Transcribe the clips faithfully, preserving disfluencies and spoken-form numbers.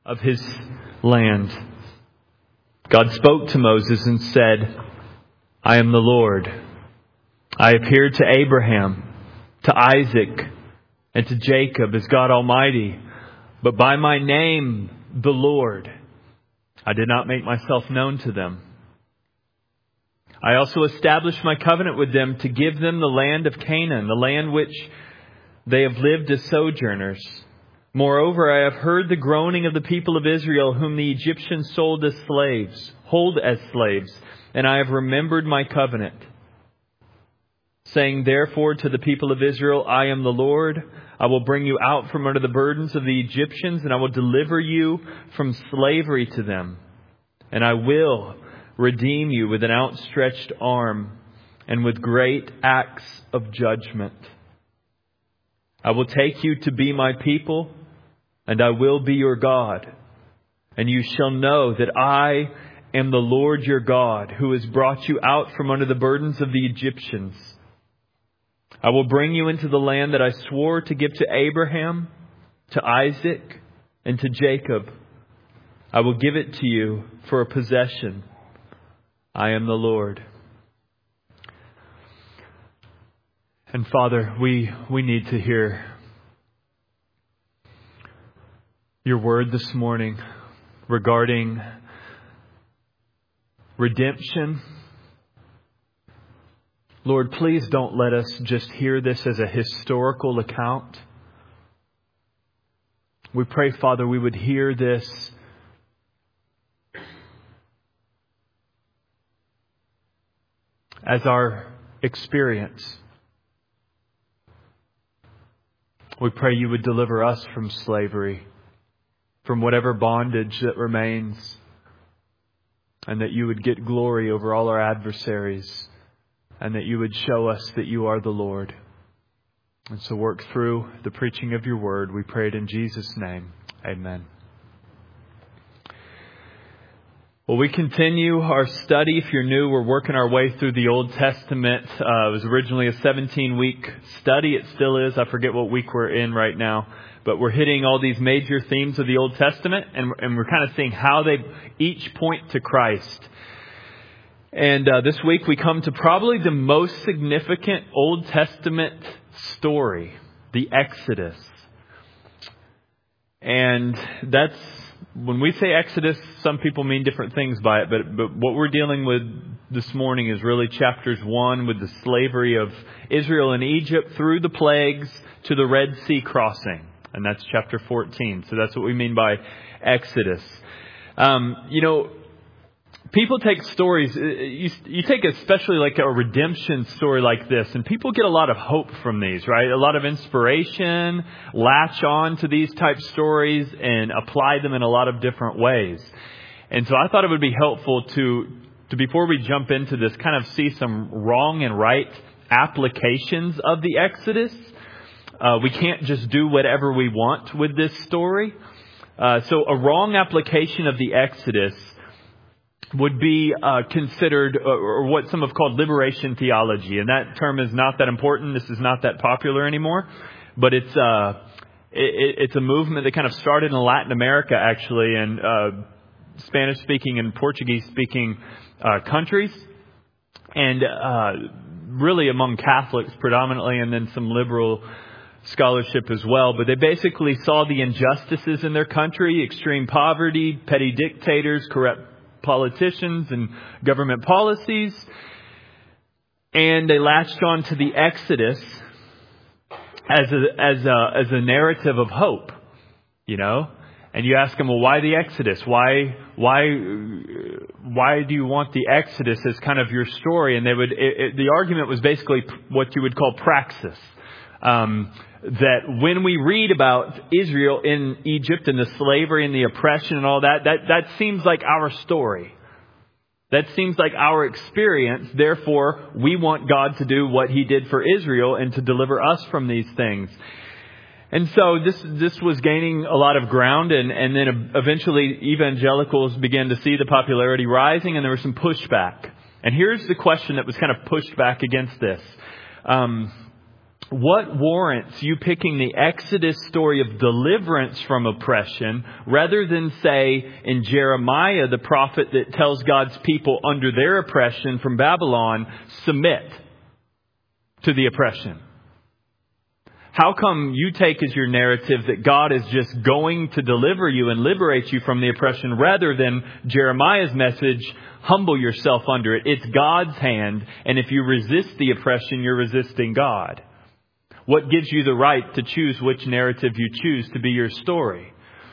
of his land. God spoke to Moses and said, I am the Lord. I appeared to Abraham, to Isaac, and to Jacob as God Almighty, but by my name, the Lord, I did not make myself known to them. I also established my covenant with them to give them the land of Canaan, the land which they have lived as sojourners. Moreover, I have heard the groaning of the people of Israel, whom the Egyptians sold as slaves, hold as slaves, and I have remembered my covenant. Saying therefore to the people of Israel, I am the Lord. I will bring you out from under the burdens of the Egyptians, and I will deliver you from slavery to them. And I will redeem you with an outstretched arm and with great acts of judgment. I will take you to be my people, and I will be your God. And you shall know that I am the Lord your God, who has brought you out from under the burdens of the Egyptians. I will bring you into the land that I swore to give to Abraham, to Isaac, and to Jacob. I will give it to you for a possession. I am the Lord. And Father, we, we need to hear your word this morning regarding redemption. Lord, please don't let us just hear this as a historical account. We pray, Father, we would hear this as our experience. We pray you would deliver us from slavery, from whatever bondage that remains, and that you would get glory over all our adversaries, and that you would show us that you are the Lord. And so work through the preaching of your word. We pray it in Jesus' name. Amen. Well, we continue our study. If you're new, we're working our way through the Old Testament. Uh, it was originally a seventeen-week study. It still is. I forget what week we're in right now. But we're hitting all these major themes of the Old Testament, and, and we're kind of seeing how they each point to Christ. And uh, this week we come to probably the most significant Old Testament story, the Exodus. And that's, when we say Exodus, some people mean different things by it. But, but what we're dealing with this morning is really chapters one with the slavery of Israel in Egypt through the plagues to the Red Sea crossing. And that's chapter fourteen. So that's what we mean by Exodus. Um, you know, people take stories, you, you take especially like a redemption story like this, and people get a lot of hope from these, right? A lot of inspiration, latch on to these type stories and apply them in a lot of different ways. And so I thought it would be helpful to, to before we jump into this, kind of see some wrong and right applications of the Exodus. Uh, we can't just do whatever we want with this story. Uh, so a wrong application of the Exodus would be uh, considered, uh, or what some have called liberation theology. And that term is not that important. This is not that popular anymore. But it's uh, it, it's a movement that kind of started in Latin America, actually, and uh, Spanish-speaking and Portuguese-speaking uh, countries. And uh, really among Catholics predominantly, and then some liberal scholarship as well. But they basically saw the injustices in their country, extreme poverty, petty dictators, corrupt politicians and government policies. And they latched on to the Exodus as a, as a, as a narrative of hope, you know. And you ask them, well, why the Exodus? Why, why, why do you want the Exodus as kind of your story? And they would, it, it, the argument was basically what you would call praxis. Um, that when we read about Israel in Egypt and the slavery and the oppression and all that, that, that seems like our story. That seems like our experience. Therefore, we want God to do what He did for Israel and to deliver us from these things. And so this this was gaining a lot of ground, and, and then eventually evangelicals began to see the popularity rising, and there was some pushback. And here's the question that was kind of pushed back against this. Um, what warrants you picking the Exodus story of deliverance from oppression rather than, say, in Jeremiah, the prophet that tells God's people under their oppression from Babylon, submit to the oppression? How come you take as your narrative that God is just going to deliver you and liberate you from the oppression rather than Jeremiah's message, humble yourself under it? It's God's hand, and if you resist the oppression, you're resisting God. What gives you the right to choose which narrative you choose to be your story?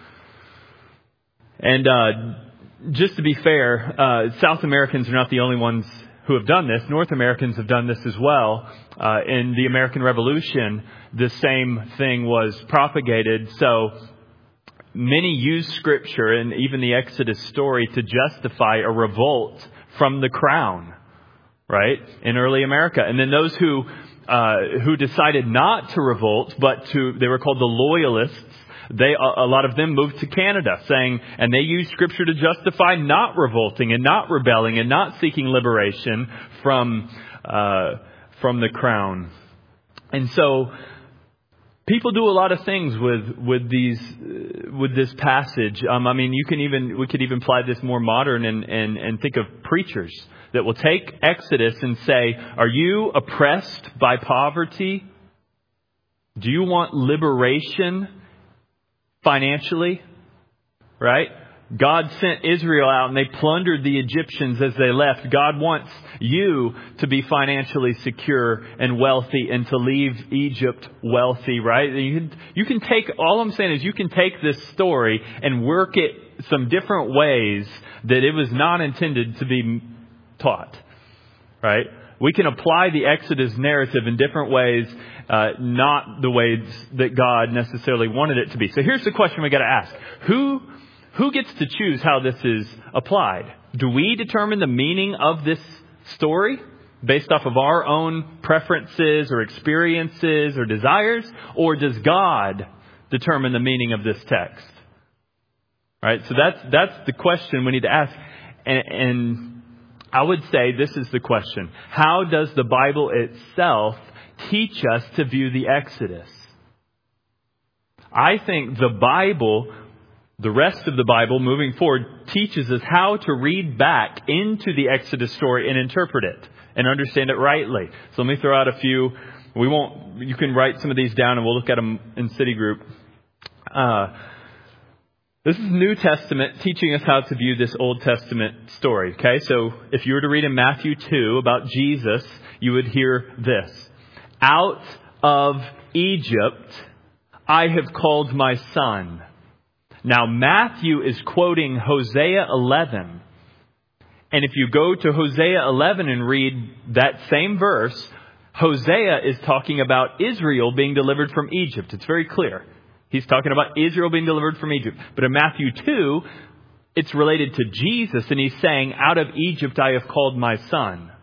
And uh, just to be fair, uh, South Americans are not the only ones who have done this. North Americans have done this as well. Uh, in the American Revolution, the same thing was propagated. So many use Scripture and even the Exodus story to justify a revolt from the crown, right, in early America. And then those who uh, who decided not to revolt, but to, they were called the Loyalists. They, a lot of them moved to Canada, saying, and they used Scripture to justify not revolting and not rebelling and not seeking liberation from uh, from the crown. And so, people do a lot of things with with these uh, with this passage. Um, I mean, you can even we could even apply this more modern and, and and think of preachers that will take Exodus and say, "Are you oppressed by poverty? Do you want liberation financially?" Right? God sent Israel out and they plundered the Egyptians as they left. God wants you to be financially secure and wealthy and to leave Egypt wealthy, right? You can, you can take, all I'm saying is you can take this story and work it some different ways that it was not intended to be taught, right? We can apply the Exodus narrative in different ways, uh, not the ways that God necessarily wanted it to be. So here's the question we got to ask. Who Who gets to choose how this is applied? Do we determine the meaning of this story based off of our own preferences or experiences or desires? Or does God determine the meaning of this text? Right? So that's that's the question we need to ask. And, and I would say this is the question. How does the Bible itself teach us to view the Exodus? I think the Bible, the rest of the Bible moving forward, teaches us how to read back into the Exodus story and interpret it and understand it rightly. So let me throw out a few. We won't, you can write some of these down and we'll look at them in City Group. Uh, this is New Testament teaching us how to view this Old Testament story. Okay, so if you were to read in Matthew two about Jesus, you would hear this. Out of Egypt, I have called my son. Now, Matthew is quoting Hosea eleven. And if you go to Hosea eleven and read that same verse, Hosea is talking about Israel being delivered from Egypt. It's very clear. He's talking about Israel being delivered from Egypt. But in Matthew two, it's related to Jesus, and he's saying, out of Egypt I have called my son.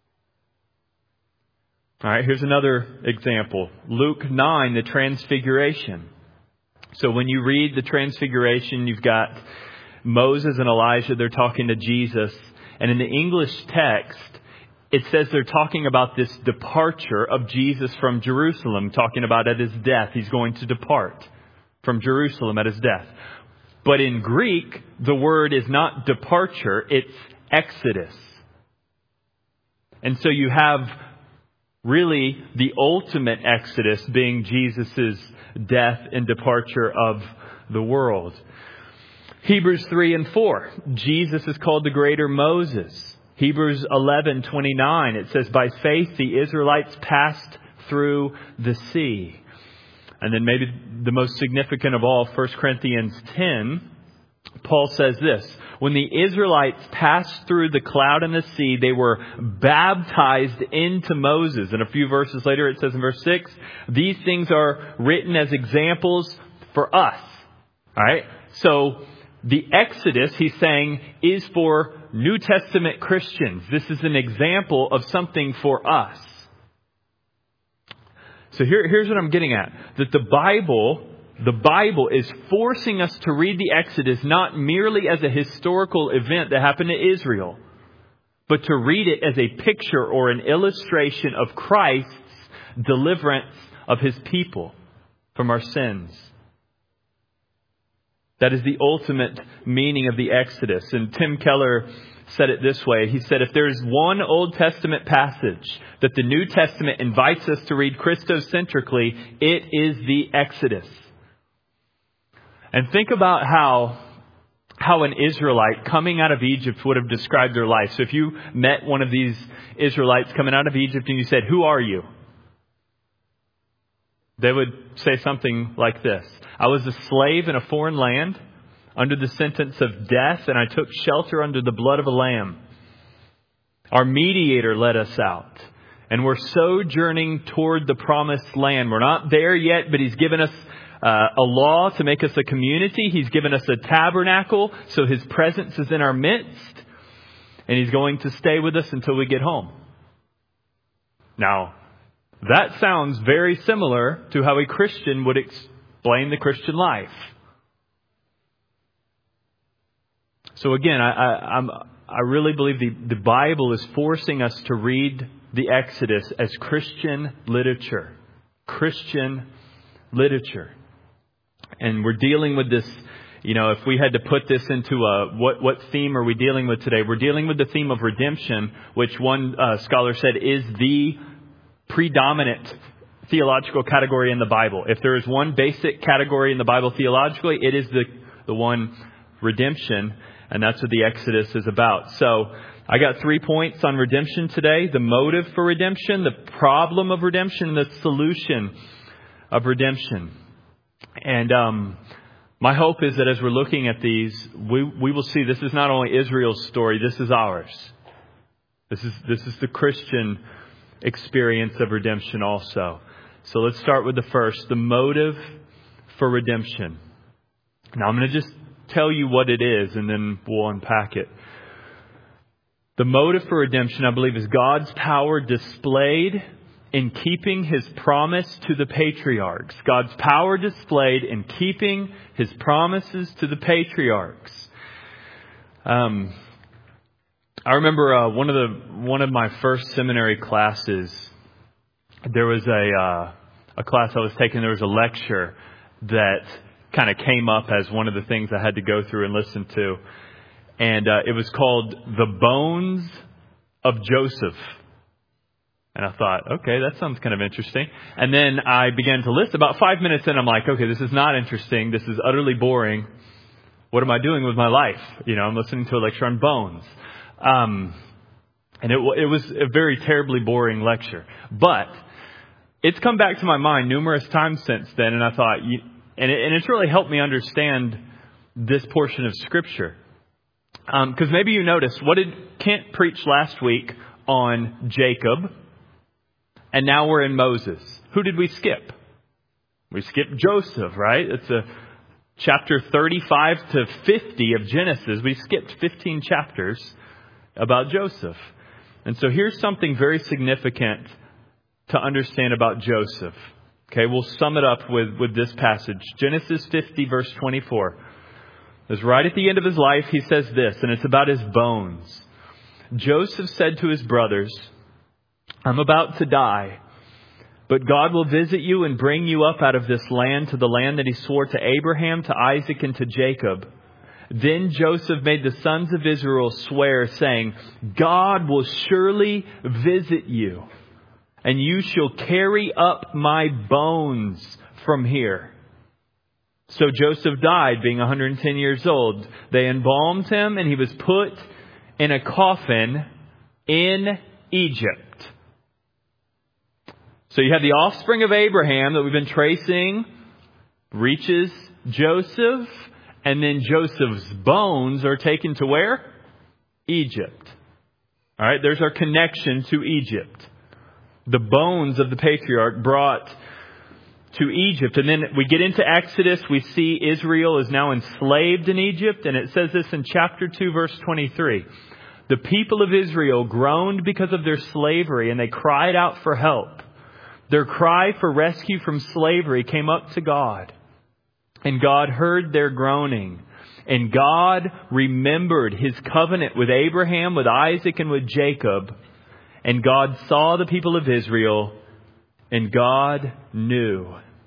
All right, here's another example. Luke nine, the Transfiguration. So when you read the Transfiguration, you've got Moses and Elijah. They're talking to Jesus. And in the English text, it says they're talking about this departure of Jesus from Jerusalem, talking about at his death. He's going to depart from Jerusalem at his death. But in Greek, the word is not departure, it's exodus. And so you have really the ultimate exodus being Jesus' death and departure of the world. Hebrews three and four. Jesus is called the greater Moses. Hebrews eleven twenty-nine. It says, by faith the Israelites passed through the sea. And then maybe the most significant of all, First Corinthians ten. Paul says this. When the Israelites passed through the cloud and the sea, they were baptized into Moses. And a few verses later, it says in verse six, these things are written as examples for us. All right. So the Exodus, he's saying, is for New Testament Christians. This is an example of something for us. So here, here's what I'm getting at. That the Bible, the Bible is forcing us to read the Exodus not merely as a historical event that happened to Israel, but to read it as a picture or an illustration of Christ's deliverance of His people from our sins. That is the ultimate meaning of the Exodus. And Tim Keller said it this way. He said, if there is one Old Testament passage that the New Testament invites us to read Christocentrically, it is the Exodus. And think about how, how an Israelite coming out of Egypt would have described their life. So if you met one of these Israelites coming out of Egypt and you said, who are you? They would say something like this. I was a slave in a foreign land under the sentence of death, and I took shelter under the blood of a lamb. Our mediator led us out, and we're sojourning toward the promised land. We're not there yet, but He's given us uh, a law to make us a community. He's given us a tabernacle, so His presence is in our midst, and He's going to stay with us until we get home. Now, that sounds very similar to how a Christian would explain the Christian life. So again, I, I, I'm, I really believe the, the Bible is forcing us to read the Exodus as Christian literature. Christian literature. And we're dealing with this, you know, if we had to put this into a, what, what theme are we dealing with today? We're dealing with the theme of redemption, which one uh, scholar said is the predominant theological category in the Bible. If there is one basic category in the Bible theologically, it is the, the one redemption. And that's what the Exodus is about. So I got three points on redemption today. The motive for redemption, the problem of redemption, and the solution of redemption. And um, my hope is that as we're looking at these, we, we will see this is not only Israel's story, this is ours. This is, this is the Christian experience of redemption also. So let's start with the first, the motive for redemption. Now I'm going to just tell you what it is and then we'll unpack it. The motive for redemption, I believe, is God's power displayed in keeping His promise to the patriarchs. God's power displayed in keeping His promises to the patriarchs. Um, I remember uh, one of the one of my first seminary classes. There was a uh, a class I was taking. There was a lecture that kind of came up as one of the things I had to go through and listen to, and uh, it was called "The Bones of Joseph." And I thought, okay, that sounds kind of interesting. And then I began to list. About five minutes in, I'm like, okay, this is not interesting. This is utterly boring. What am I doing with my life? You know, I'm listening to a lecture on bones. Um, and it, it was a very terribly boring lecture. But it's come back to my mind numerous times since then. And I thought, you, and, it, and it's really helped me understand this portion of Scripture. Because um, maybe you noticed, what did Kent preach last week on Jacob? And now we're in Moses. Who did we skip? We skipped Joseph, right? It's a chapter thirty-five to fifty of Genesis. We skipped fifteen chapters about Joseph. And so here's something very significant to understand about Joseph. Okay, we'll sum it up with, with this passage. Genesis fifty, verse twenty-four. It's right at the end of his life, he says this, and it's about his bones. Joseph said to his brothers, I'm about to die, but God will visit you and bring you up out of this land to the land that He swore to Abraham, to Isaac, and to Jacob. Then Joseph made the sons of Israel swear, saying, God will surely visit you, and you shall carry up my bones from here. So Joseph died, being one hundred ten years old. They embalmed him, and he was put in a coffin in Egypt. So you have the offspring of Abraham that we've been tracing, reaches Joseph, and then Joseph's bones are taken to where? Egypt. All right, there's our connection to Egypt. The bones of the patriarch brought to Egypt. And then we get into Exodus, we see Israel is now enslaved in Egypt, and it says this in chapter two, verse twenty-three. The people of Israel groaned because of their slavery, and they cried out for help. Their cry for rescue from slavery came up to God. And God heard their groaning. And God remembered His covenant with Abraham, with Isaac, and with Jacob. And God saw the people of Israel, And God knew.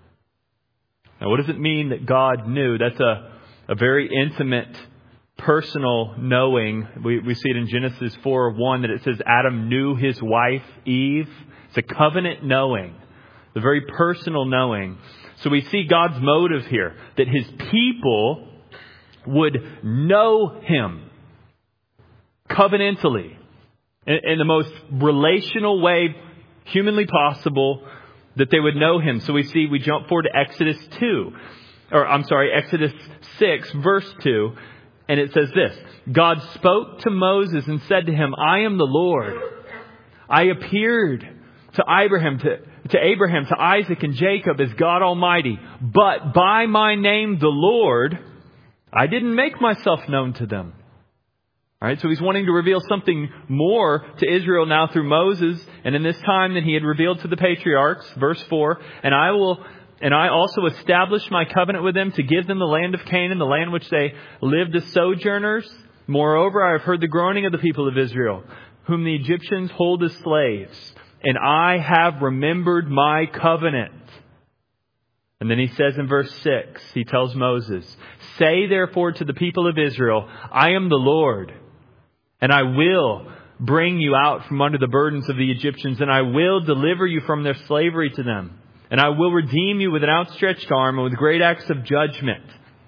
Now, what does it mean that God knew? That's a, a very intimate, personal knowing. We, we see it in Genesis four one that it says Adam knew his wife, Eve. It's a covenant knowing. The very personal knowing. So we see God's motive here. That His people would know Him. Covenantally. In, in the most relational way humanly possible. That they would know Him. So we see, we jump forward to Exodus two. Or I'm sorry, Exodus six verse two. And it says this. God spoke to Moses and said to him, I am the Lord. I appeared to Abraham, to, to Abraham, to Isaac and Jacob as God Almighty. But by my name, the Lord, I didn't make myself known to them. All right, so He's wanting to reveal something more to Israel now through Moses. And in this time that He had revealed to the patriarchs, verse four, and I will... And I also established my covenant with them to give them the land of Canaan, the land which they lived as sojourners. Moreover, I have heard the groaning of the people of Israel, whom the Egyptians hold as slaves. And I have remembered my covenant. And then He says in verse six, He tells Moses, say therefore to the people of Israel, I am the Lord, and I will bring you out from under the burdens of the Egyptians, and I will deliver you from their slavery to them. And I will redeem you with an outstretched arm and with great acts of judgment.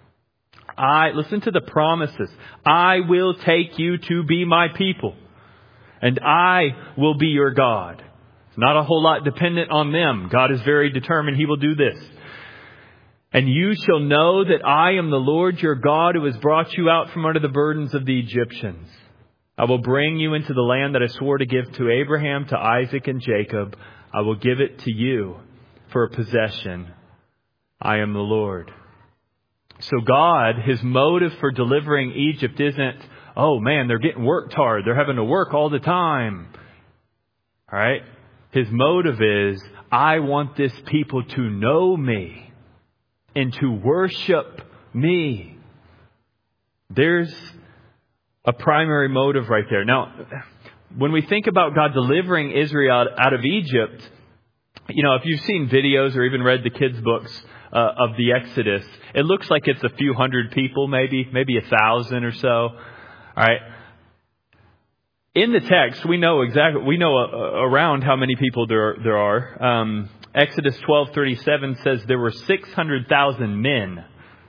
I, listen to the promises. I will take you to be my people. And I will be your God. It's not a whole lot dependent on them. God is very determined He will do this. And you shall know that I am the Lord your God who has brought you out from under the burdens of the Egyptians. I will bring you into the land that I swore to give to Abraham, to Isaac and Jacob. I will give it to you. For a possession. I am the Lord. So God, His motive for delivering Egypt isn't, oh man, they're getting worked hard. They're having to work all the time. All right. His motive is, I want this people to know me and to worship me. There's a primary motive right there. Now, when we think about God delivering Israel out of Egypt, you know, if you've seen videos or even read the kids' books uh, of the Exodus, it looks like it's a few hundred people, maybe, maybe a thousand or so. All right. In the text, we know exactly, we know uh, around how many people there are. There are. Um, Exodus twelve thirty-seven says there were six hundred thousand men.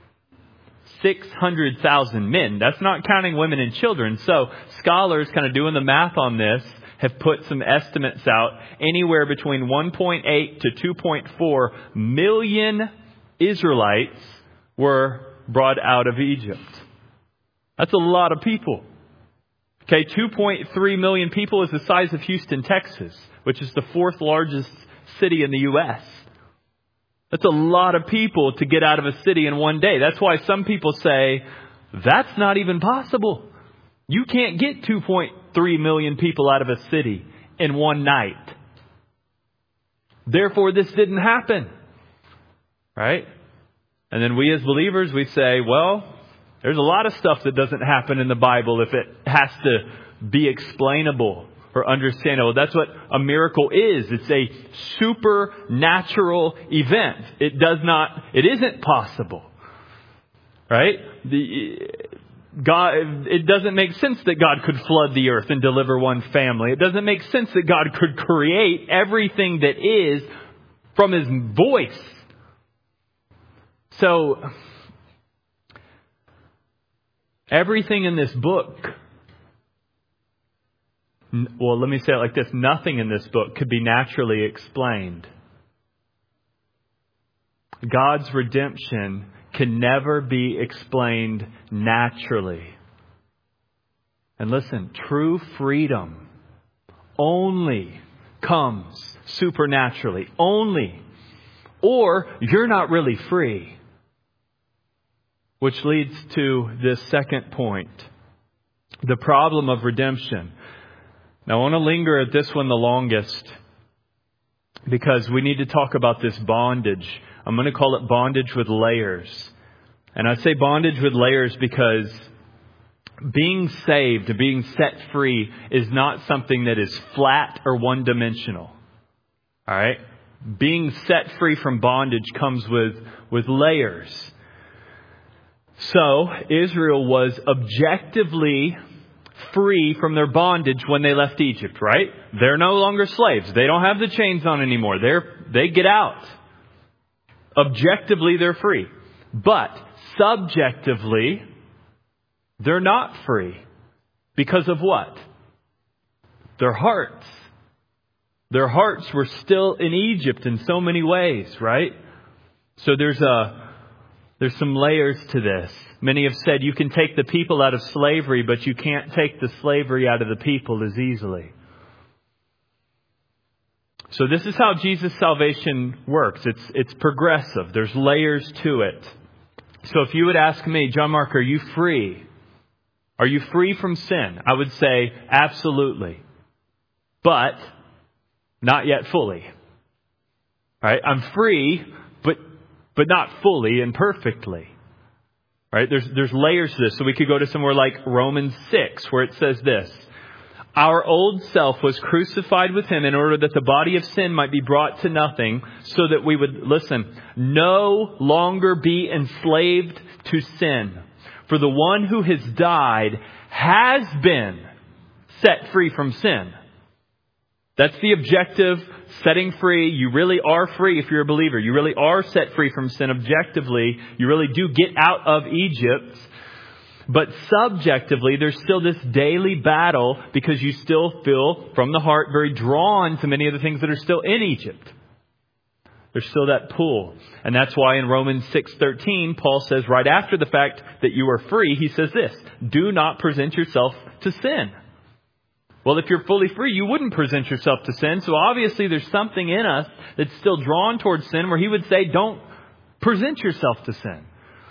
six hundred thousand men. That's not counting women and children. So scholars kind of doing the math on this have put some estimates out. Anywhere between one point eight to two point four million Israelites were brought out of Egypt. That's a lot of people. Okay, two point three million people is the size of Houston, Texas, which is the fourth largest city in the U S That's a lot of people to get out of a city in one day. That's why some people say, that's not even possible. You can't get two point three million people out of a city in one night. Therefore, this didn't happen. Right? And then we as believers, we say, well, there's a lot of stuff that doesn't happen in the Bible if it has to be explainable or understandable. That's what a miracle is. It's a supernatural event. It does not, it isn't possible. Right? The God, it doesn't make sense that God could flood the earth and deliver one family. It doesn't make sense that God could create everything that is from His voice. So, everything in this book, well, let me say it like this. Nothing in this book could be naturally explained. God's redemption can never be explained naturally. And listen, true freedom only comes supernaturally. Only. Or you're not really free. Which leads to this second point. The problem of redemption. Now I want to linger at this one the longest, because we need to talk about this bondage. I'm going to call it bondage with layers. And I say bondage with layers because being saved, being set free, is not something that is flat or one-dimensional. All right? being set free from bondage comes with, with layers. So, Israel was objectively free from their bondage when they left Egypt, right? They're no longer slaves. They don't have the chains on anymore. They're, they get out. Objectively, they're free. But subjectively, they're not free. Because of what? Their hearts. Their hearts were still in Egypt in so many ways, right? So there's a there's some layers to this. Many have said you can take the people out of slavery, but you can't take the slavery out of the people as easily. So this is how Jesus' salvation works. It's it's progressive. There's layers to it. So if you would ask me, John Mark, are you free? Are you free from sin? I would say absolutely. But not yet fully. All right? I'm free, but but not fully and perfectly. All right? There's there's layers to this. So we could go to somewhere like Romans six, where it says this. Our old self was crucified with him in order that the body of sin might be brought to nothing, so that we would, listen, no longer be enslaved to sin. For the one who has died has been set free from sin. That's the objective, setting free. You really are free if you're a believer. You really are set free from sin objectively. You really do get out of Egypt. But subjectively, there's still this daily battle because you still feel from the heart very drawn to many of the things that are still in Egypt. There's still that pull. And that's why in Romans six thirteen, Paul says right after the fact that you are free, he says this, do not present yourself to sin. Well, if you're fully free, you wouldn't present yourself to sin. So obviously there's something in us that's still drawn towards sin where he would say, don't present yourself to sin.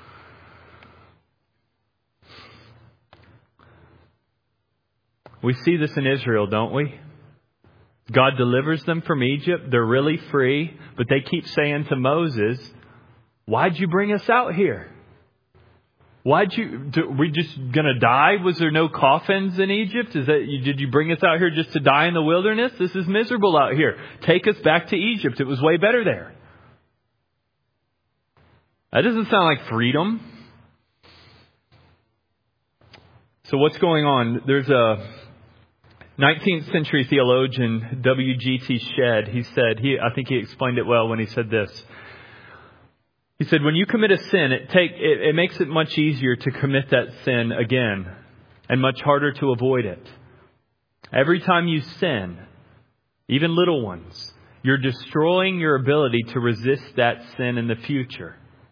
We see this in Israel, don't we? God delivers them from Egypt. They're really free. But they keep saying to Moses, why'd you bring us out here? Why'd you, are we just going to die? Was there no coffins in Egypt? Is that, did you bring us out here just to die in the wilderness? This is miserable out here. Take us back to Egypt. It was way better there. That doesn't sound like freedom. So what's going on? There's a nineteenth century theologian, W G T Shedd. He said, he, I think he explained it well when he said this. He said, when you commit a sin, it, take, it, it makes it much easier to commit that sin again and much harder to avoid it. Every time you sin, even little ones, you're destroying your ability to resist that sin in the future.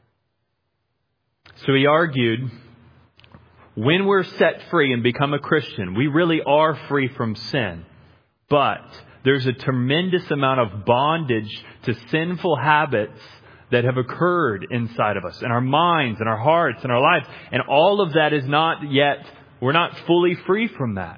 So he argued, when we're set free and become a Christian, we really are free from sin. But there's a tremendous amount of bondage to sinful habits that have occurred inside of us, in our minds, in our hearts, in our lives. And all of that is not yet, we're not fully free from that.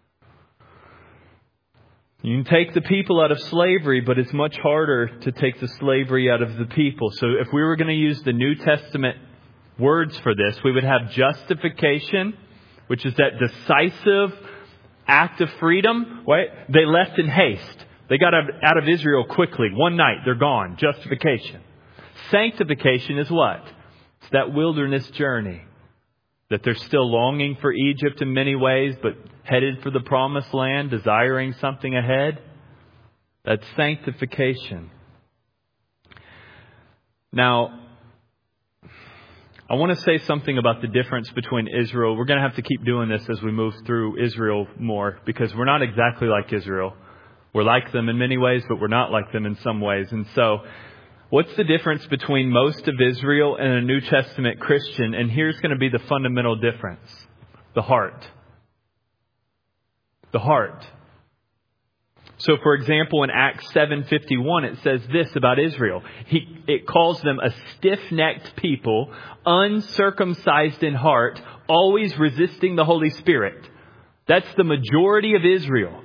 You can take the people out of slavery, but it's much harder to take the slavery out of the people. So if we were going to use the New Testament words for this, we would have justification, which is that decisive act of freedom. Right? They left in haste. They got out of Israel quickly. One night, they're gone. Justification. Sanctification is what? It's that wilderness journey. That they're still longing for Egypt in many ways, but headed for the promised land, desiring something ahead. That's sanctification. Now, I want to say something about the difference between Israel. We're going to have to keep doing this as we move through Israel more, because we're not exactly like Israel. We're like them in many ways, but we're not like them in some ways. And so, what's the difference between most of Israel and a New Testament Christian? And here's going to be the fundamental difference. The heart. The heart. So, for example, in Acts seven fifty-one, it says this about Israel. He, it calls them a stiff-necked people, uncircumcised in heart, always resisting the Holy Spirit. That's the majority of Israel.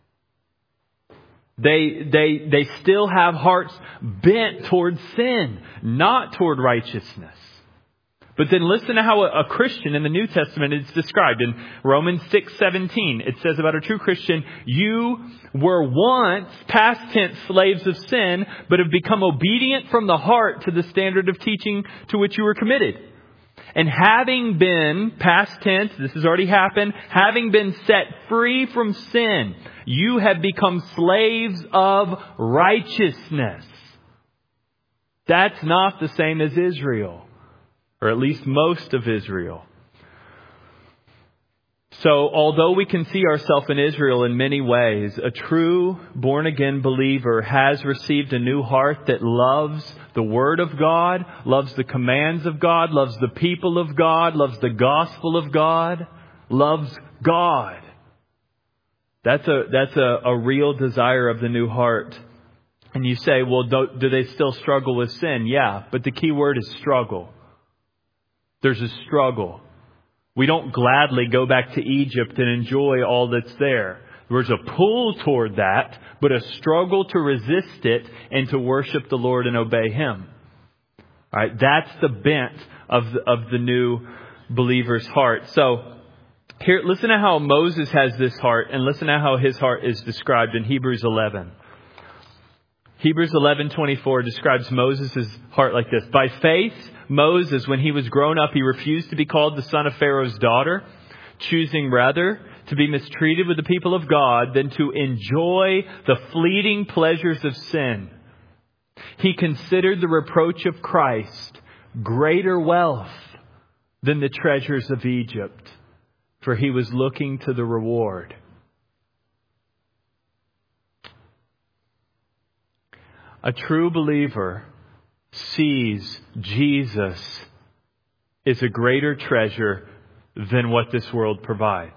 They, they, they still have hearts bent toward sin, not toward righteousness. But then listen to how a, a Christian in the New Testament is described. In Romans six seventeen, it says about a true Christian, you were once, past tense, slaves of sin, but have become obedient from the heart to the standard of teaching to which you were committed. And having been, past tense, this has already happened, having been set free from sin, you have become slaves of righteousness. That's not the same as Israel, or at least most of Israel. So, although we can see ourselves in Israel in many ways, a true born-again believer has received a new heart that loves the Word of God, loves the commands of God, loves the people of God, loves the gospel of God, loves God. That's a that's a, a real desire of the new heart. And you say, well, do, do they still struggle with sin? Yeah, but the key word is struggle. There's a struggle. We don't gladly go back to Egypt and enjoy all that's there. There's a pull toward that, but a struggle to resist it and to worship the Lord and obey Him. All right, that's the bent of the, of the new believer's heart. So here, listen to how Moses has this heart, and listen to how his heart is described in Hebrews eleven. Hebrews eleven twenty-four describes Moses' heart like this. By faith, Moses, when he was grown up, he refused to be called the son of Pharaoh's daughter, choosing rather to be mistreated with the people of God than to enjoy the fleeting pleasures of sin. He considered the reproach of Christ greater wealth than the treasures of Egypt, for he was looking to the reward. A true believer sees Jesus is a greater treasure than what this world provides.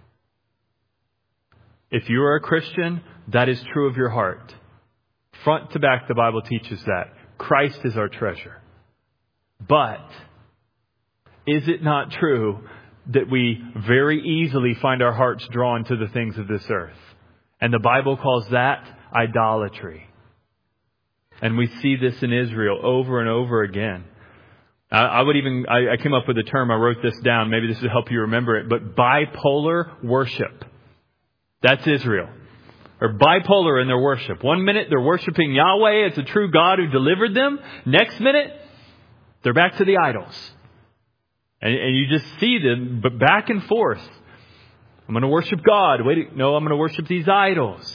If you are a Christian, that is true of your heart. Front to back, the Bible teaches that. Christ is our treasure. But is it not true that we very easily find our hearts drawn to the things of this earth? And the Bible calls that idolatry. And we see this in Israel over and over again. I, I would even, I, I came up with a term, I wrote this down, maybe this will help you remember it, but bipolar worship. That's Israel. Or bipolar in their worship. One minute they're worshiping Yahweh as the true God who delivered them. Next minute, they're back to the idols. And, and you just see them but back and forth. I'm going to worship God. Wait, no, I'm going to worship these idols.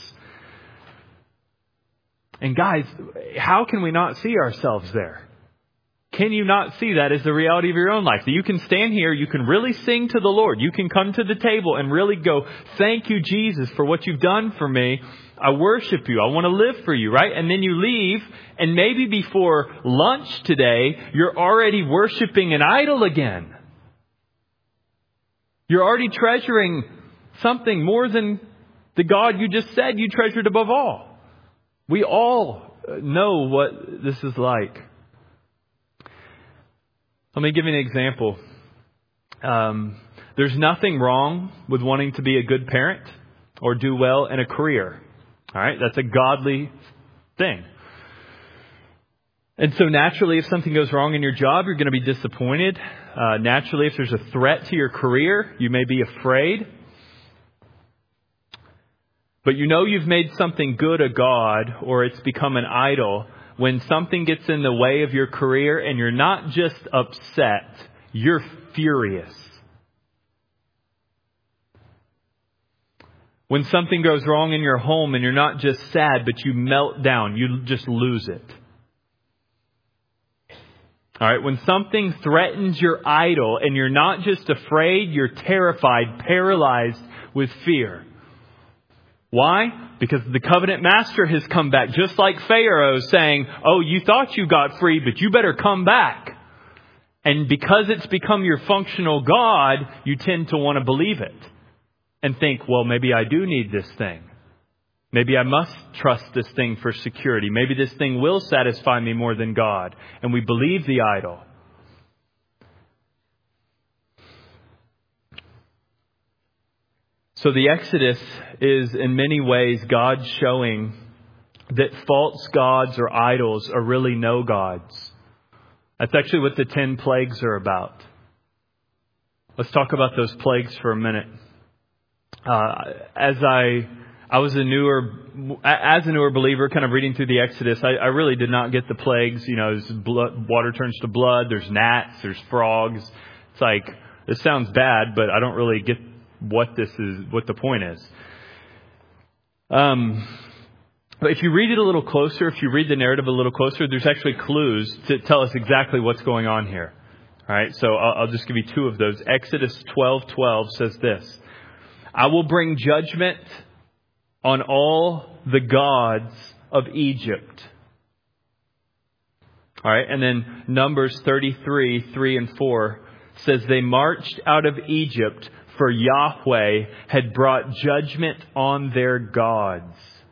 And guys, how can we not see ourselves there? Can you not see that as the reality of your own life? That you can stand here, you can really sing to the Lord. You can come to the table and really go, thank you, Jesus, for what you've done for me. I worship you. I want to live for you, right? And then you leave, and maybe before lunch today, you're already worshiping an idol again. You're already treasuring something more than the God you just said you treasured above all. We all know what this is like. Let me give you an example. Um, there's nothing wrong with wanting to be a good parent or do well in a career. All right, that's a godly thing. And so naturally, if something goes wrong in your job, you're going to be disappointed. Uh, naturally, if there's a threat to your career, you may be afraid. But you know you've made something good a god, or it's become an idol, when something gets in the way of your career and you're not just upset, you're furious. When something goes wrong in your home and you're not just sad, but you melt down, you just lose it. All right, when something threatens your idol and you're not just afraid, you're terrified, paralyzed with fear. Why? Because the covenant master has come back, just like Pharaoh, saying, oh, you thought you got free, but you better come back. And because it's become your functional God, you tend to want to believe it and think, well, maybe I do need this thing. Maybe I must trust this thing for security. Maybe this thing will satisfy me more than God. And we believe the idol. So the Exodus is in many ways God showing that false gods or idols are really no gods. That's actually what the ten plagues are about. Let's talk about those plagues for a minute. Uh, as I, I was a newer, as a newer believer, kind of reading through the Exodus, I, I really did not get the plagues. You know, as blood, water turns to blood. There's gnats. There's frogs. It's like, this sounds bad, but I don't really get what this is, what the point is. Um, but if you read it a little closer, if you read the narrative a little closer, there's actually clues to tell us exactly what's going on here. All right, so I'll, I'll just give you two of those. Exodus twelve twelve says this: I will bring judgment on all the gods of Egypt. All right, and then Numbers thirty-three, three and four says they marched out of Egypt, for Yahweh had brought judgment on their gods.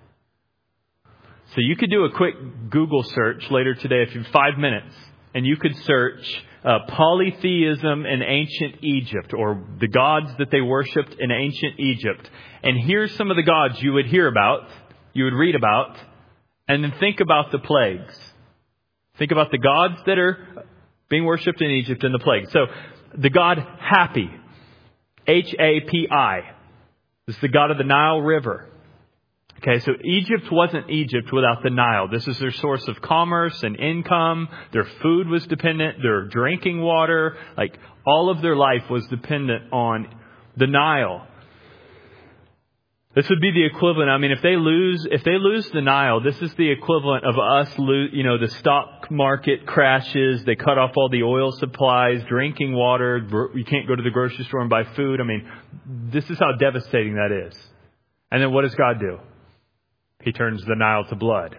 So you could do a quick Google search later today if you have five minutes, and you could search uh, polytheism in ancient Egypt, or the gods that they worshipped in ancient Egypt. And here's some of the gods you would hear about, you would read about, and then think about the plagues. Think about the gods that are being worshipped in Egypt and the plagues. So the god Hapi, H A P I. This is the god of the Nile River. Okay, so Egypt wasn't Egypt without the Nile. This is their source of commerce and income. Their food was dependent. Their drinking water, like all of their life was dependent on the Nile. This would be the equivalent. I mean, if they lose, if they lose the Nile, this is the equivalent of us lose, you know, the stock market crashes. They cut off all the oil supplies, drinking water. You can't go to the grocery store and buy food. I mean, this is how devastating that is. And then what does God do? He turns the Nile to blood.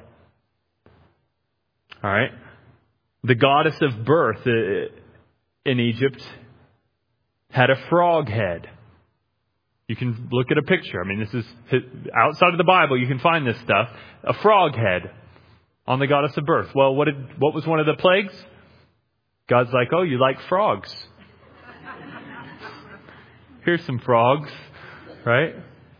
All right. The goddess of birth in Egypt had a frog head. You can look at a picture. I mean, this is outside of the Bible. You can find this stuff. A frog head on the goddess of birth. Well, what did, what was one of the plagues? God's like, oh, you like frogs. Here's some frogs, right?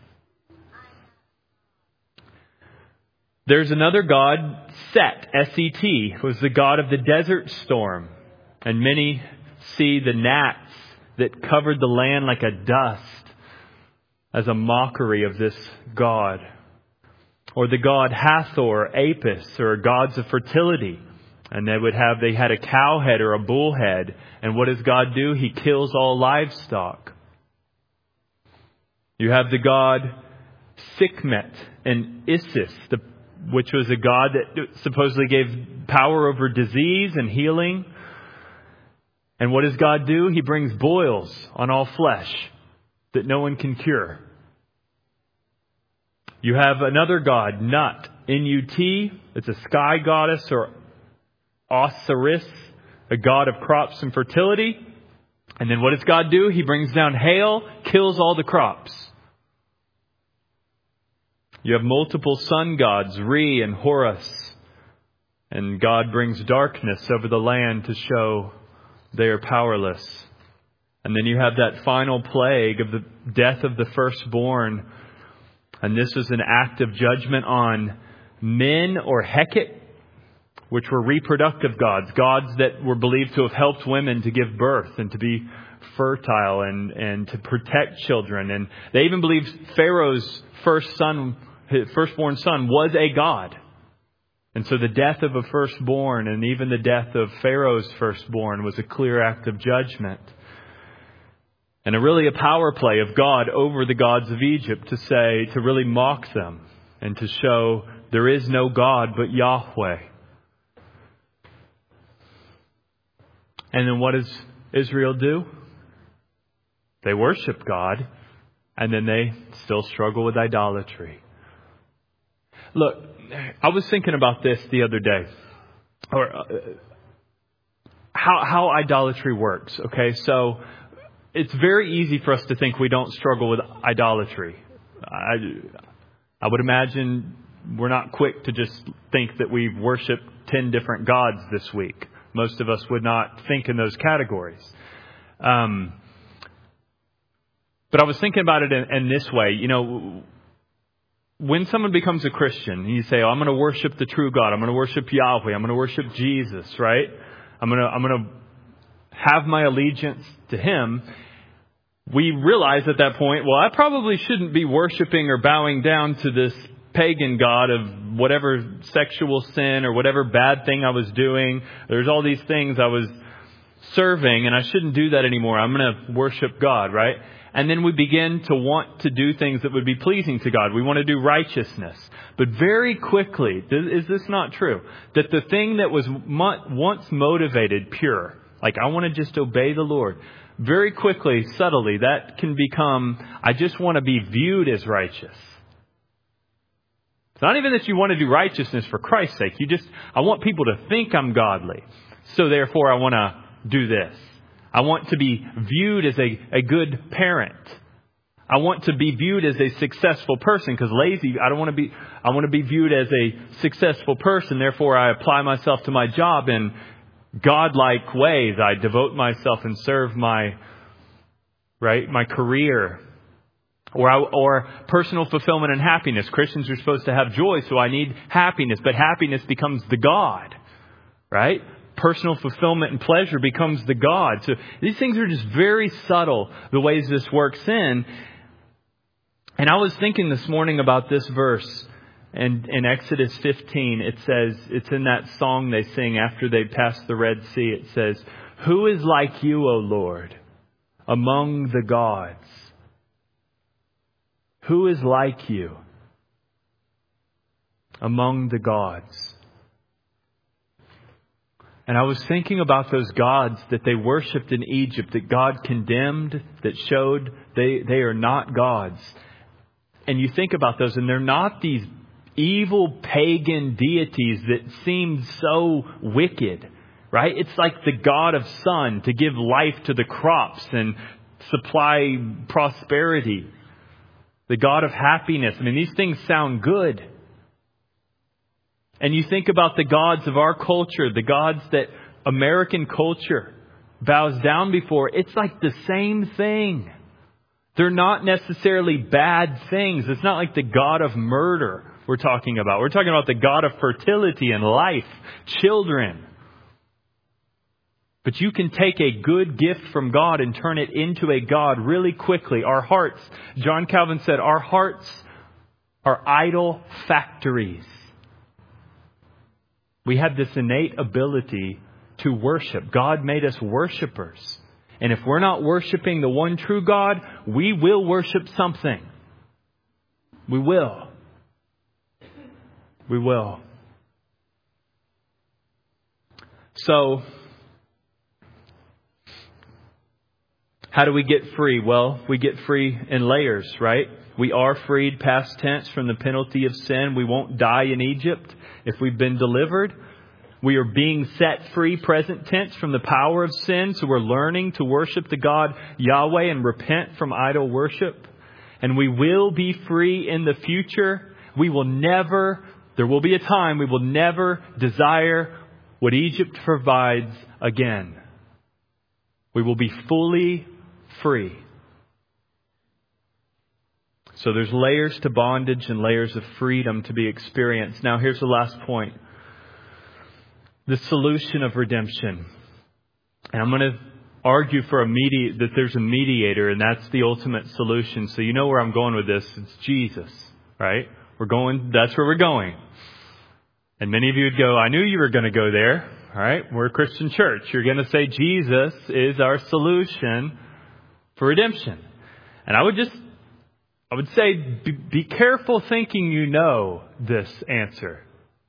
There's another god, Set, S E T, who was the god of the desert storm. And many see the gnats that covered the land like a dust as a mockery of this god. Or the god Hathor, Apis, or gods of fertility. And they would have, they had a cow head or a bull head. And what does God do? He kills all livestock. You have the god Sekhmet and Isis, the which was a god that supposedly gave power over disease and healing. And what does God do? He brings boils on all flesh that no one can cure. You have another god, Nut, N U T. It's a sky goddess, or Osiris, a god of crops and fertility. And then what does God do? He brings down hail, kills all the crops. You have multiple sun gods, Re and Horus. And God brings darkness over the land to show they are powerless. And then you have that final plague of the death of the firstborn. And this was an act of judgment on Men, or Heket, which were reproductive gods. Gods that were believed to have helped women to give birth and to be fertile and, and to protect children. And they even believed Pharaoh's first son, his firstborn son, was a god. And so the death of a firstborn and even the death of Pharaoh's firstborn was a clear act of judgment. And a really a power play of God over the gods of Egypt to say, to really mock them and to show there is no God but Yahweh. And then what does Israel do? They worship God, and then they still struggle with idolatry. Look, I was thinking about this the other day, or uh, how how idolatry works. Okay, so it's very easy for us to think we don't struggle with idolatry. I I would imagine we're not quick to just think that we've worshipped ten different gods this week. Most of us would not think in those categories. Um, but I was thinking about it in, in this way. You know, when someone becomes a Christian, and you say, oh, I'm going to worship the true God. I'm going to worship Yahweh. I'm going to worship Jesus, right? I'm going to, I'm going to have my allegiance to Him. We realize at that point, well, I probably shouldn't be worshiping or bowing down to this pagan god of whatever sexual sin or whatever bad thing I was doing. There's all these things I was serving, and I shouldn't do that anymore. I'm going to worship God, right? And then we begin to want to do things that would be pleasing to God. We want to do righteousness. But very quickly, is this not true? That the thing that was once motivated pure, like I want to just obey the Lord, very quickly, subtly, that can become, I just want to be viewed as righteous. It's not even that you want to do righteousness for Christ's sake. You just, I want people to think I'm godly. So therefore, I want to do this. I want to be viewed as a, a good parent. I want to be viewed as a successful person, because lazy, I don't want to be, I want to be viewed as a successful person. Therefore, I apply myself to my job in godlike ways. I devote myself and serve my, right, my career. Or, I, or personal fulfillment and happiness. Christians are supposed to have joy, so I need happiness. But happiness becomes the God, right? Personal fulfillment and pleasure becomes the God. So these things are just very subtle, the ways this works in. And I was thinking this morning about this verse. And in Exodus fifteen, it says, it's in that song they sing after they pass the Red Sea. It says, "Who is like you, O Lord, among the gods? Who is like you among the gods?" And I was thinking about those gods that they worshipped in Egypt, that God condemned, that showed they, they are not gods. And you think about those, and they're not these evil pagan deities that seem so wicked, right? It's like the God of sun to give life to the crops and supply prosperity. The God of happiness. I mean, these things sound good. And you think about the gods of our culture, the gods that American culture bows down before. It's like the same thing. They're not necessarily bad things. It's not like the God of murder we're talking about. We're talking about the God of fertility and life, children. But you can take a good gift from God and turn it into a God really quickly. Our hearts, John Calvin said, our hearts are idol factories. We have this innate ability to worship. God made us worshipers. And if we're not worshiping the one true God, we will worship something. We will. We will. So, how do we get free? Well, we get free in layers, right? We are freed past tense from the penalty of sin. We won't die in Egypt if we've been delivered. We are being set free present tense from the power of sin. So we're learning to worship the God Yahweh and repent from idol worship. And we will be free in the future. We will never, there will be a time we will never desire what Egypt provides again. We will be fully free. So there's layers to bondage and layers of freedom to be experienced. Now here's the last point. The solution of redemption. And I'm going to argue for a medi- that there's a mediator, and that's the ultimate solution. So you know where I'm going with this. It's Jesus, right? We're going, that's where we're going. And many of you would go, I knew you were going to go there. All right, we're a Christian church. You're going to say Jesus is our solution for redemption. And I would just, I would say, be, be careful thinking you know this answer.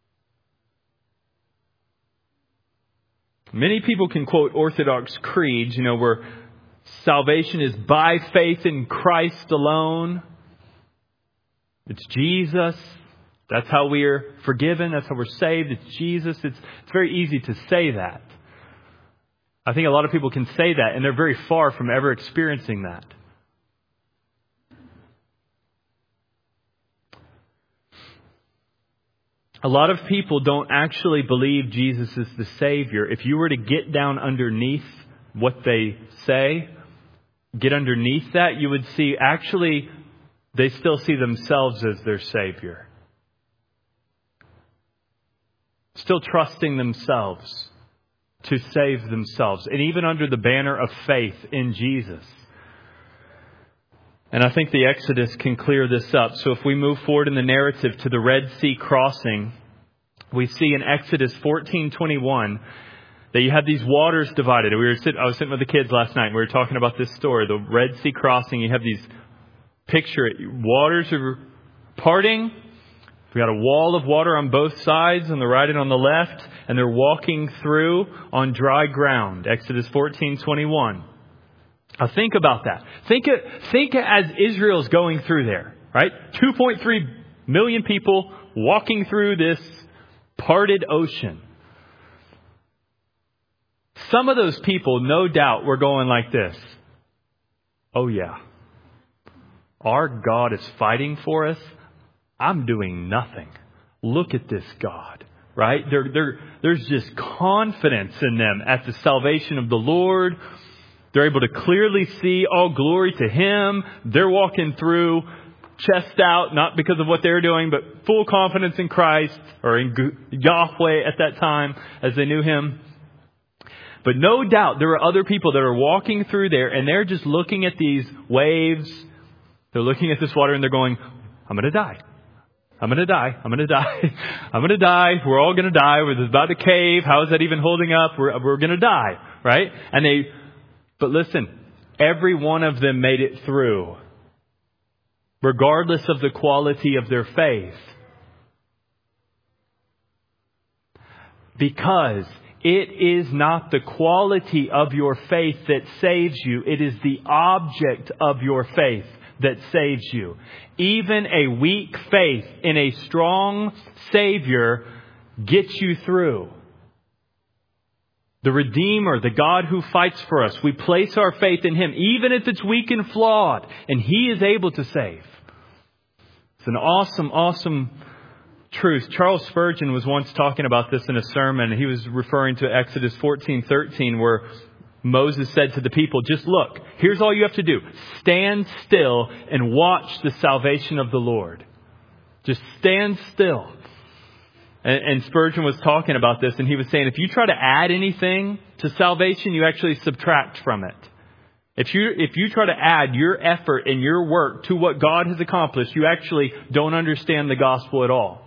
Many people can quote Orthodox creeds, you know, where salvation is by faith in Christ alone. It's Jesus. That's how we are forgiven. That's how we're saved. It's Jesus. It's, it's very easy to say that. I think a lot of people can say that, and they're very far from ever experiencing that. A lot of people don't actually believe Jesus is the Savior. If you were to get down underneath what they say, get underneath that, you would see actually they still see themselves as their Savior. Still trusting themselves. to save themselves, and even under the banner of faith in Jesus. And I think the Exodus can clear this up. So if we move forward in the narrative to the Red Sea crossing, we see in Exodus fourteen twenty-one that you have these waters divided. We were sitting, I was sitting with the kids last night, and we were talking about this story, the Red Sea crossing. You have these, picture it, waters are parting. We got a wall of water on both sides, on the right and on the left, and they're walking through on dry ground. Exodus fourteen twenty-one. Now think about that. Think it, think as Israel's going through there, right? two point three million people walking through this parted ocean. Some of those people, no doubt, were going like this. Oh yeah, our God is fighting for us. I'm doing nothing. Look at this God, right? There, there, there's just confidence in them at the salvation of the Lord. They're able to clearly see all glory to Him. They're walking through chest out, not because of what they're doing, but full confidence in Christ or in Yahweh at that time as they knew Him. But no doubt there are other people that are walking through there and they're just looking at these waves. They're looking at this water and they're going, I'm going to die. I'm going to die. I'm going to die. I'm going to die. We're all going to die. We're about to cave. How is that even holding up? We're, we're going to die. Right? And they, but listen, every one of them made it through, regardless of the quality of their faith. Because it is not the quality of your faith that saves you. It is the object of your faith that saves you. Even a weak faith in a strong Savior gets you through. The Redeemer, the God who fights for us, we place our faith in Him, even if it's weak and flawed, and He is able to save. It's an awesome, awesome truth. Charles Spurgeon was once talking about this in a sermon. He was referring to Exodus fourteen thirteen, where Moses said to the people, just look, here's all you have to do. Stand still and watch the salvation of the Lord. Just stand still. And, and Spurgeon was talking about this, and he was saying, if you try to add anything to salvation, you actually subtract from it. If you, if you try to add your effort and your work to what God has accomplished, you actually don't understand the gospel at all.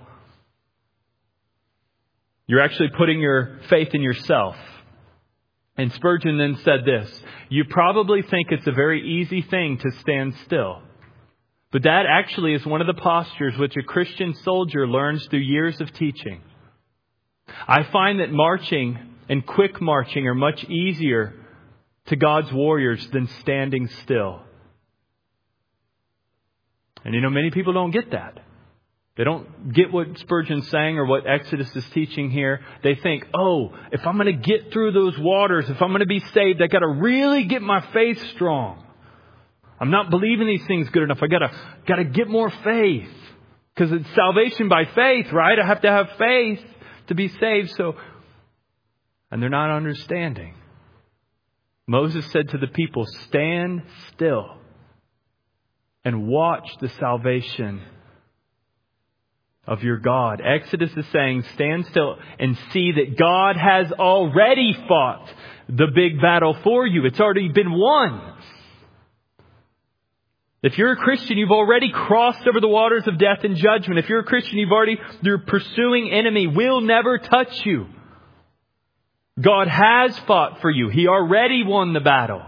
You're actually putting your faith in yourself. And Spurgeon then said this, you probably think it's a very easy thing to stand still. But that actually is one of the postures which a Christian soldier learns through years of teaching. I find that marching and quick marching are much easier to God's warriors than standing still. And you know, many people don't get that. They don't get what Spurgeon's saying or what Exodus is teaching here. They think, oh, if I'm going to get through those waters, if I'm going to be saved, I got to really get my faith strong. I'm not believing these things good enough. I got to got to get more faith, because it's salvation by faith, right? I have to have faith to be saved. So, and they're not understanding. Moses said to the people, stand still and watch the salvation of your God. Exodus is saying, stand still and see that God has already fought the big battle for you. It's already been won. If you're a Christian, you've already crossed over the waters of death and judgment. If you're a Christian, you've already, your pursuing enemy will never touch you. God has fought for you. He already won the battle.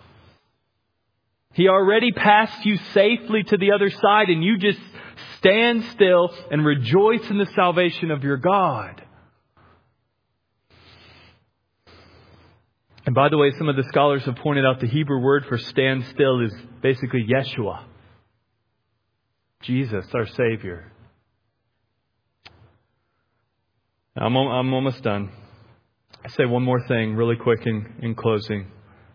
He already passed you safely to the other side, and you just stand still and rejoice in the salvation of your God. And by the way, some of the scholars have pointed out the Hebrew word for stand still is basically Yeshua. Jesus, our Savior. Now, I'm, I'm almost done. I'll say one more thing really quick in, in closing.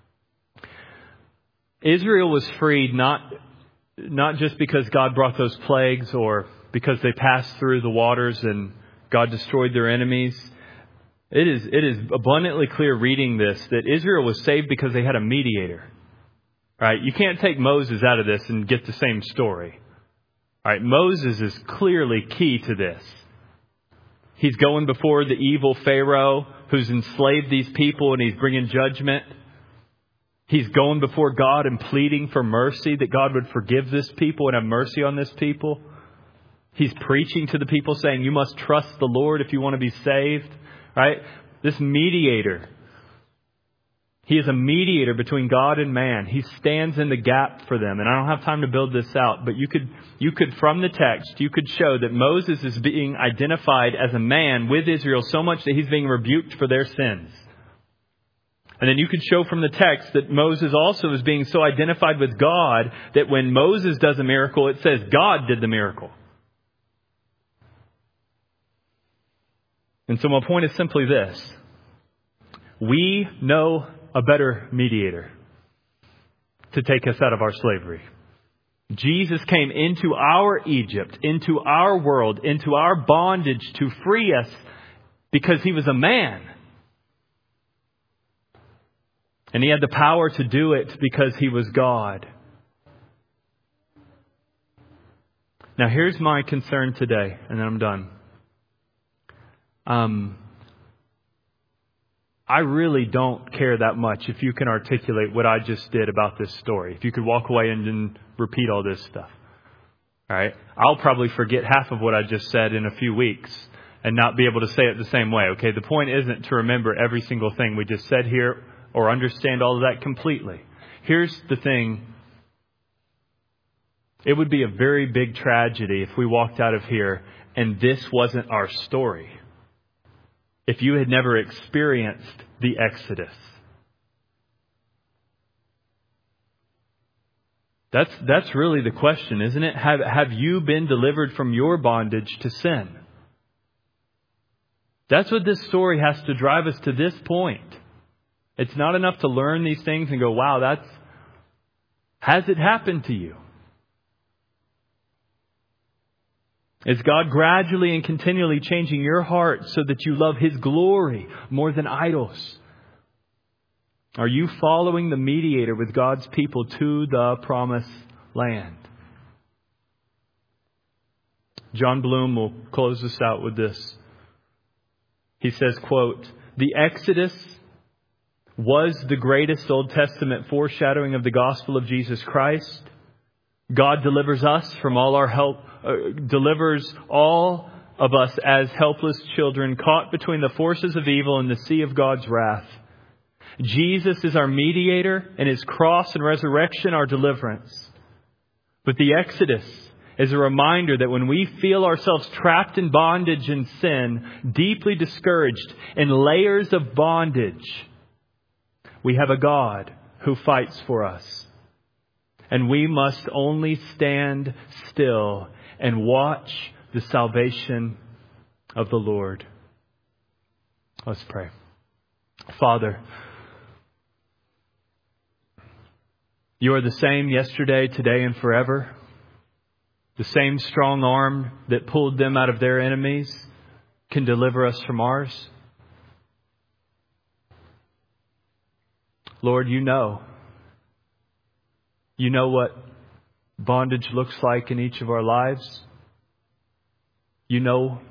Israel was freed not Not just because God brought those plagues or because they passed through the waters and God destroyed their enemies. It is, it is abundantly clear reading this that Israel was saved because they had a mediator. Right? You can't take Moses out of this and get the same story. Right? Moses is clearly key to this. He's going before the evil Pharaoh who's enslaved these people and he's bringing judgment. He's going before God and pleading for mercy, that God would forgive this people and have mercy on this people. He's preaching to the people saying, you must trust the Lord if you want to be saved. Right? This mediator. He is a mediator between God and man. He stands in the gap for them. And I don't have time to build this out, but you could, you could, from the text, you could show that Moses is being identified as a man with Israel so much that he's being rebuked for their sins. And then you could show from the text that Moses also is being so identified with God that when Moses does a miracle, it says God did the miracle. And so my point is simply this. We know a better mediator to take us out of our slavery. Jesus came into our Egypt, into our world, into our bondage to free us because he was a man. And he had the power to do it because he was God. Now here's my concern today, and then I'm done. Um, I really don't care that much if you can articulate what I just did about this story. If you could walk away and, and repeat all this stuff. All right. I'll probably forget half of what I just said in a few weeks and not be able to say it the same way. Okay. The point isn't to remember every single thing we just said here or understand all of that completely. Here's the thing. It would be a very big tragedy if we walked out of here and this wasn't our story. If you had never experienced the Exodus. That's, that's really the question, isn't it? Have, have you been delivered from your bondage to sin? That's what this story has to drive us to this point. It's not enough to learn these things and go, wow, that's, has it happened to you? Is God gradually and continually changing your heart so that you love His glory more than idols? Are you following the mediator with God's people to the promised land? John Bloom will close this out with this. He says, quote, "The Exodus was the greatest Old Testament foreshadowing of the gospel of Jesus Christ. God delivers us from all our help, uh, delivers all of us as helpless children caught between the forces of evil and the sea of God's wrath. Jesus is our mediator, and His cross and resurrection our deliverance. But the Exodus is a reminder that when we feel ourselves trapped in bondage and sin, deeply discouraged in layers of bondage, we have a God who fights for us. And we must only stand still and watch the salvation of the Lord." Let's pray. Father, You are the same yesterday, today, and forever. The same strong arm that pulled them out of their enemies can deliver us from ours. Lord, You know. You know what bondage looks like in each of our lives. You know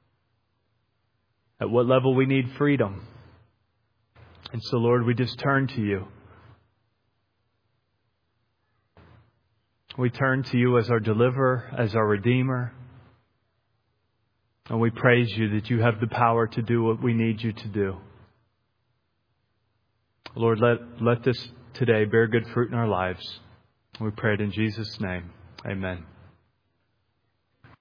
at what level we need freedom. And so, Lord, we just turn to You. We turn to You as our deliverer, as our redeemer. And we praise You that You have the power to do what we need You to do. Lord, let, let this today bear good fruit in our lives. We pray it in Jesus' name. Amen.